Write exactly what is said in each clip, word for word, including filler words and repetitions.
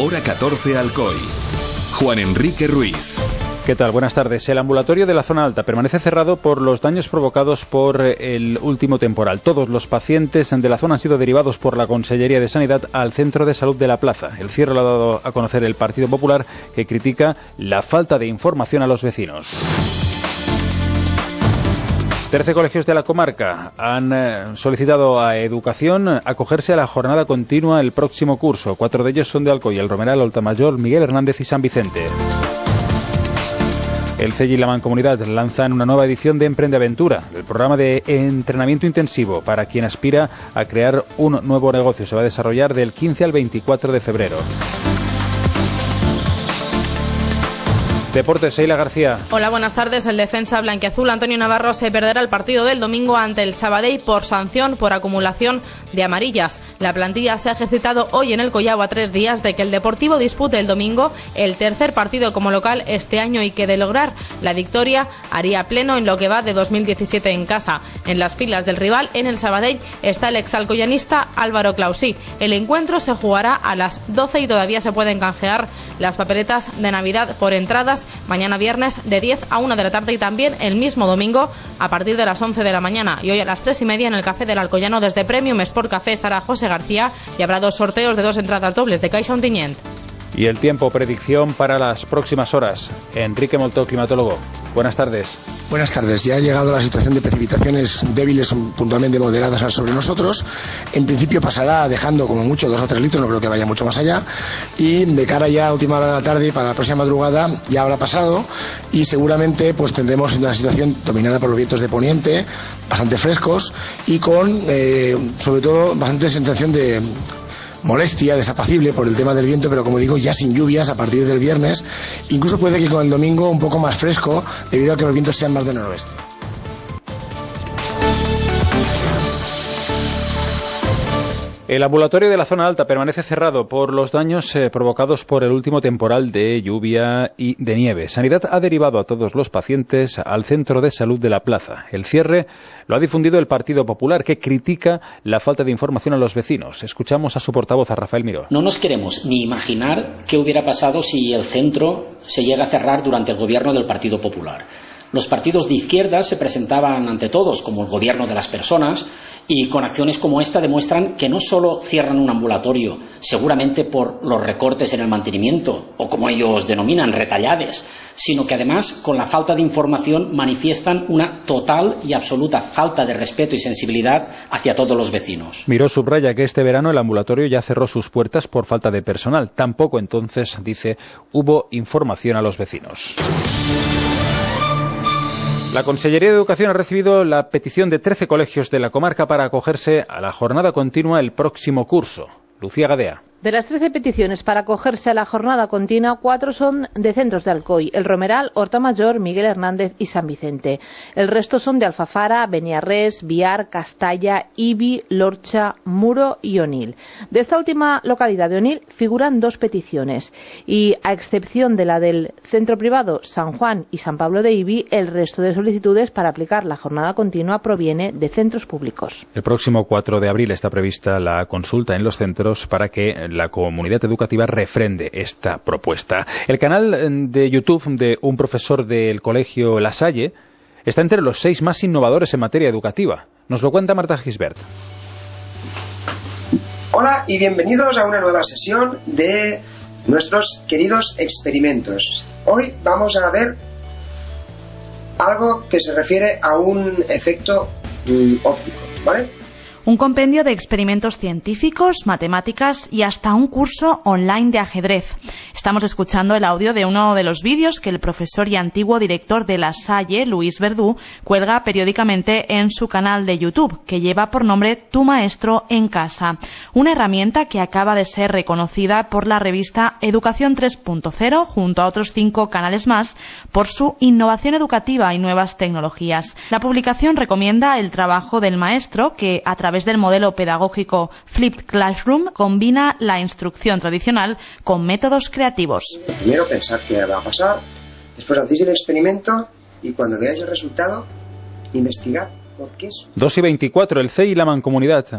hora catorce Alcoy. Juan Enrique Ruiz. ¿Qué tal? Buenas tardes. El ambulatorio de la zona alta permanece cerrado por los daños provocados por el último temporal. Todos los pacientes de la zona han sido derivados por la Consellería de Sanidad al Centro de Salud de la Plaza. El cierre lo ha dado a conocer el Partido Popular, que critica la falta de información a los vecinos. Trece colegios de la comarca han solicitado a Educación acogerse a la jornada continua el próximo curso. Cuatro de ellos son de Alcoy: el Romeral, Oltamayor, Miguel Hernández y San Vicente. El C E L y la Mancomunidad lanzan una nueva edición de Emprendeaventura, el programa de entrenamiento intensivo para quien aspira a crear un nuevo negocio. Se va a desarrollar del quince al veinticuatro de febrero. Deportes, Sheila García. Hola, buenas tardes. El defensa blanquiazul Antonio Navarro se perderá el partido del domingo ante el Sabadell por sanción por acumulación de amarillas. La plantilla se ha ejercitado hoy en el Collao a tres días de que el Deportivo dispute el domingo el tercer partido como local este año y que de lograr la victoria haría pleno en lo que va de dos mil diecisiete en casa. En las filas del rival, en el Sabadell, está el exalcoyanista Álvaro Clausí. El encuentro se jugará a las doce y todavía se pueden canjear las papeletas de Navidad por entradas mañana viernes de diez a una de la tarde y también el mismo domingo a partir de las once de la mañana. Y hoy a las tres y media en el Café del Alcoyano desde Premium Sport Café estará José García y habrá dos sorteos de dos entradas dobles de Caixa Ontinyent. Y el tiempo, predicción para las próximas horas. Enrique Moltó, climatólogo. Buenas tardes. Buenas tardes. Ya ha llegado la situación de precipitaciones débiles, puntualmente moderadas sobre nosotros. En principio pasará dejando como mucho dos o tres litros, no creo que vaya mucho más allá. Y de cara ya a última hora de la tarde, para la próxima madrugada, ya habrá pasado. Y seguramente pues tendremos una situación dominada por los vientos de poniente, bastante frescos y con, eh, sobre todo, bastante sensación de molestia, desapacible por el tema del viento, pero como digo, ya sin lluvias a partir del viernes. Incluso puede que con el domingo un poco más fresco, debido a que los vientos sean más de noroeste. El ambulatorio de la zona alta permanece cerrado por los daños eh, provocados por el último temporal de lluvia y de nieve. Sanidad ha derivado a todos los pacientes al Centro de Salud de la Plaza. El cierre lo ha difundido el Partido Popular, que critica la falta de información a los vecinos. Escuchamos a su portavoz, a Rafael Miró. No nos queremos ni imaginar qué hubiera pasado si el centro se llega a cerrar durante el gobierno del Partido Popular. Los partidos de izquierda se presentaban ante todos como el gobierno de las personas y con acciones como esta demuestran que no solo cierran un ambulatorio, seguramente por los recortes en el mantenimiento o como ellos denominan, retallades, sino que además con la falta de información manifiestan una total y absoluta falta de respeto y sensibilidad hacia todos los vecinos. Miró subraya que este verano el ambulatorio ya cerró sus puertas por falta de personal. Tampoco entonces, dice, hubo información a los vecinos. La Consellería de Educación ha recibido la petición de trece colegios de la comarca para acogerse a la jornada continua el próximo curso. Lucía Gadea. De las trece peticiones para acogerse a la jornada continua, cuatro son de centros de Alcoy: El Romeral, Hortamayor, Miguel Hernández y San Vicente. El resto son de Alfafara, Beniarrés, Biar, Castalla, Ibi, Lorcha, Muro y Onil. De esta última localidad de Onil figuran dos peticiones y, a excepción de la del centro privado San Juan y San Pablo de Ibi, el resto de solicitudes para aplicar la jornada continua proviene de centros públicos. El próximo cuatro de abril está prevista la consulta en los centros para que la comunidad educativa refrende esta propuesta. El canal de YouTube de un profesor del colegio La Salle está entre los seis más innovadores en materia educativa. Nos lo cuenta Marta Gisbert. Hola y bienvenidos a una nueva sesión de nuestros queridos experimentos. Hoy vamos a ver algo que se refiere a un efecto mm, óptico, ¿vale? Un compendio de experimentos científicos, matemáticas y hasta un curso online de ajedrez. Estamos escuchando el audio de uno de los vídeos que el profesor y antiguo director de La Salle, Luis Verdú, cuelga periódicamente en su canal de YouTube, que lleva por nombre Tu Maestro en Casa. Una herramienta que acaba de ser reconocida por la revista Educación tres punto cero, junto a otros cinco canales más, por su innovación educativa y nuevas tecnologías. La publicación recomienda el trabajo del maestro, que a través del modelo pedagógico Flipped Classroom combina la instrucción tradicional con métodos creativos. Primero pensar qué va a pasar, después hacéis el experimento y cuando veáis el resultado, investigad por qué es. dos y veinticuatro, el C E I y la Mancomunidad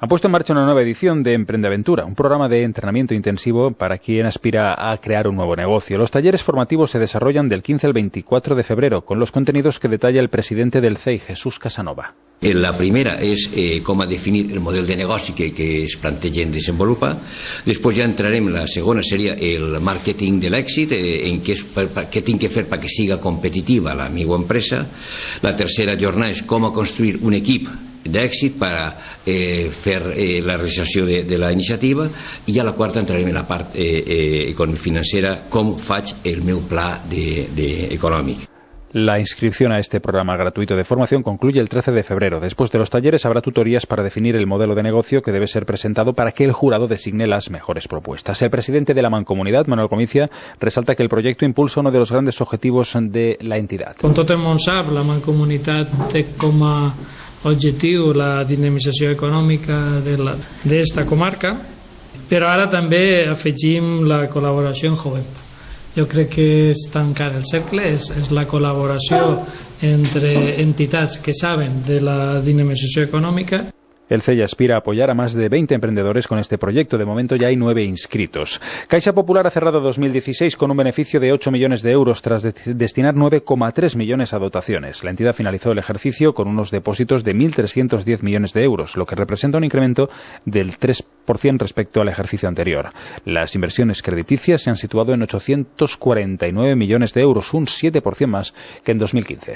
Han puesto en marcha una nueva edición de Emprendeaventura, un programa de entrenamiento intensivo para quien aspira a crear un nuevo negocio. Los talleres formativos se desarrollan del quince al veinticuatro de febrero, con los contenidos que detalla el presidente del C E I, Jesús Casanova. La primera és eh, com a definir el model de negoci que, que es planteja en desenvolupar. Després ja entrarem, la segona seria el màrqueting de l'èxit, eh, en què, és, per, per, què tinc que fer perquè siga competitiva la meva empresa. La tercera jornada és com a construir un equip d'èxit per eh, fer eh, la realització de, de la iniciativa, i ja la quarta entrarem en la part eh, eh, financera, com faig el meu pla de, de econòmic. La inscripción a este programa gratuito de formación concluye el trece de febrero. Después de los talleres habrá tutorías para definir el modelo de negocio que debe ser presentado para que el jurado designe las mejores propuestas. El presidente de la Mancomunitat, Manuel Comicia, resalta que el proyecto impulsa uno de los grandes objetivos de la entidad. Com tot el món sap, la Mancomunitat té com a objectiu la dinamització econòmica d'esta comarca, però ara també afegim la col·laboració en Jovem. Jo crec que és tancar el cercle, és, és la col·laboració entre entitats que saben de la dinamització econòmica. El C E I aspira a apoyar a más de veinte emprendedores con este proyecto. De momento ya hay nueve inscritos. Caixa Popular ha cerrado dos mil dieciséis con un beneficio de ocho millones de euros tras de destinar nueve coma tres millones a dotaciones. La entidad finalizó el ejercicio con unos depósitos de mil trescientos diez millones de euros, lo que representa un incremento del tres por ciento respecto al ejercicio anterior. Las inversiones crediticias se han situado en ochocientos cuarenta y nueve millones de euros, un siete por ciento más que en dos mil quince.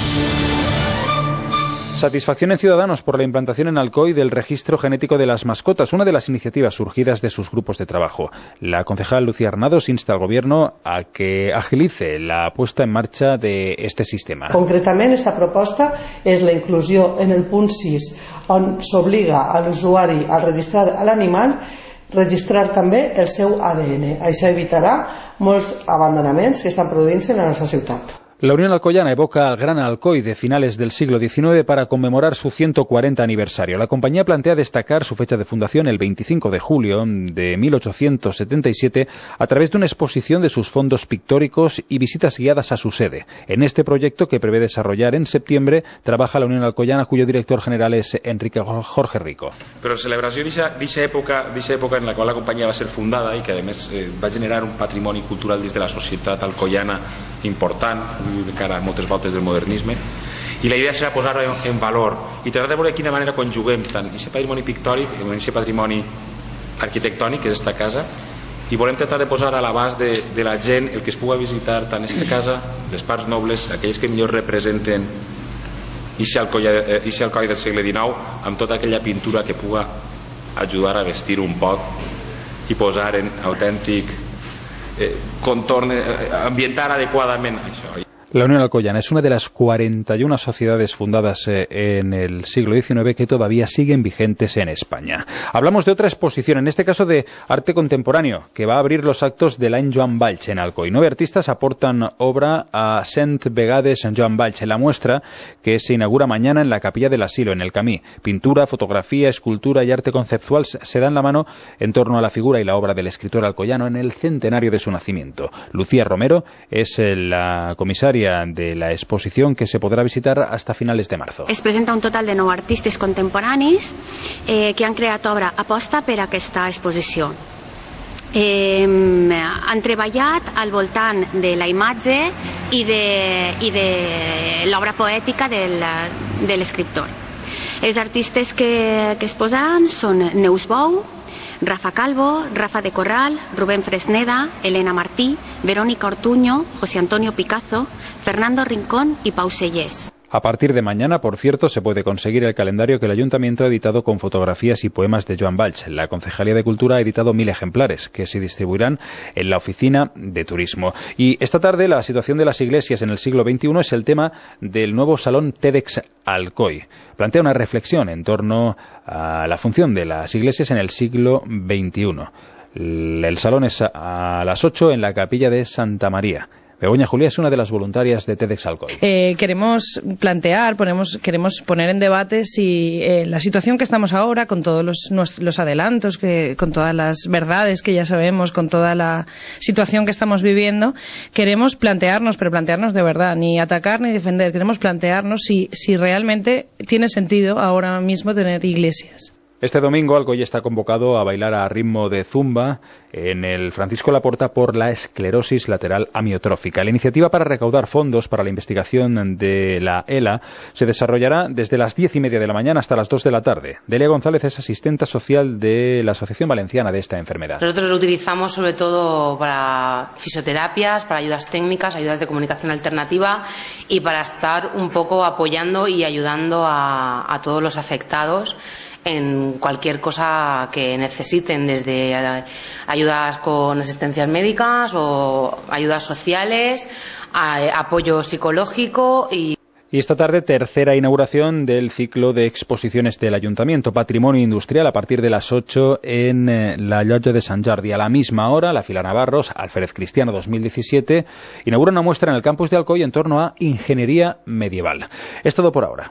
Satisfacción en Ciudadanos por la implantación en Alcoy del registro genético de las mascotas, una de las iniciativas surgidas de sus grupos de trabajo. La concejal Lucía Arnados insta al Gobierno a que agilice la puesta en marcha de este sistema. Concretament, esta proposta és la inclusió en el punt sis, on s'obliga a l'usuari a registrar a l'animal, registrar també el seu A D N. Això evitarà molts abandonaments que estan produint-se en la nostra ciutat. La Unión Alcoyana evoca al Gran Alcoy de finales del siglo diecinueve para conmemorar su ciento cuarenta aniversario. La compañía plantea destacar su fecha de fundación el veinticinco de julio de mil ochocientos setenta y siete a través de una exposición de sus fondos pictóricos y visitas guiadas a su sede. En este proyecto, que prevé desarrollar en septiembre, trabaja la Unión Alcoyana, cuyo director general es Enrique Jorge Rico. Però celebració d'aquesta època, època en la qual la companyia va ser fundada i que a més eh, va generar un patrimoni cultural dins de la societat alcoiana important, de cara a moltes voltes del modernisme, i la idea serà posar-ho en valor i tractar de veure de quina manera conjuguem tant aquest patrimoni pictòric com aquest patrimoni arquitectònic que és esta casa, i volem tratar de posar a l'abast de, de la gent el que es pugui visitar tant aquesta casa, les parts nobles, aquells que millor representen aquest Alcoi del segle dinou, amb tota aquella pintura que pugui ajudar a vestir un poc i posar en autèntic eh, contorn, eh, ambientar adequadament això. La Unión Alcoyana es una de las cuarenta y una sociedades fundadas eh, en el siglo diecinueve que todavía siguen vigentes en España. Hablamos de otra exposición, en este caso de arte contemporáneo, que va a abrir los actos del Any Joan Valls en Alcoy. Nueve artistas aportan obra a Cent Vegades Joan Valls en la muestra que se inaugura mañana en la Capilla del Asilo, en el Camí. Pintura, fotografía, escultura y arte conceptual se dan la mano en torno a la figura y la obra del escritor alcoyano en el centenario de su nacimiento. Lucía Romero es la comisaria de la exposición, que se podrà visitar hasta finales de marzo. Es presenta un total de nou artistes contemporanis eh, que han creat obra aposta per a aquesta exposició. Eh, han treballat al voltant de la imatge i de, i de l'obra poètica del, de l'escriptor. Els artistes que, que es posaran són Neus Bou, Rafa Calvo, Rafa de Corral, Rubén Fresneda, Elena Martí, Verónica Ortuño, José Antonio Picazo, Fernando Rincón y Pau Sellés. A partir de mañana, por cierto, se puede conseguir el calendario que el Ayuntamiento ha editado con fotografías y poemas de Joan Valls. La Concejalía de Cultura ha editado mil ejemplares que se distribuirán en la Oficina de Turismo. Y esta tarde la situación de las iglesias en el siglo veintiuno es el tema del nuevo Salón TEDx Alcoy. Plantea una reflexión en torno a la función de las iglesias en el siglo veintiuno. El salón es a las ocho en la Capilla de Santa María. Begoña Julia es una de las voluntarias de TEDx Alcoy. Eh, queremos plantear, ponemos, queremos poner en debate si eh, la situación que estamos ahora, con todos los, los adelantos, que, con todas las verdades que ya sabemos, con toda la situación que estamos viviendo, queremos plantearnos, pero plantearnos de verdad, ni atacar ni defender, queremos plantearnos si, si realmente tiene sentido ahora mismo tener iglesias. Este domingo Alcoy está convocado a bailar a ritmo de zumba en el Francisco Laporta por la esclerosis lateral amiotrófica. La iniciativa para recaudar fondos para la investigación de la ELA se desarrollará desde las diez y media de la mañana hasta las dos de la tarde. Delia González es asistenta social de la Asociación Valenciana de esta enfermedad. Nosotros lo utilizamos sobre todo para fisioterapias, para ayudas técnicas, ayudas de comunicación alternativa y para estar un poco apoyando y ayudando a, a todos los afectados en cualquier cosa que necesiten, desde ayudas con asistencias médicas o ayudas sociales, a apoyo psicológico y... Y esta tarde, tercera inauguración del ciclo de exposiciones del Ayuntamiento, Patrimonio Industrial, a partir de las ocho en eh, la Llotja de Sant Jordi. A la misma hora, la Fila Navarros, Alférez Cristiano dos mil diecisiete, inaugura una muestra en el campus de Alcoy en torno a ingeniería medieval. Es todo por ahora.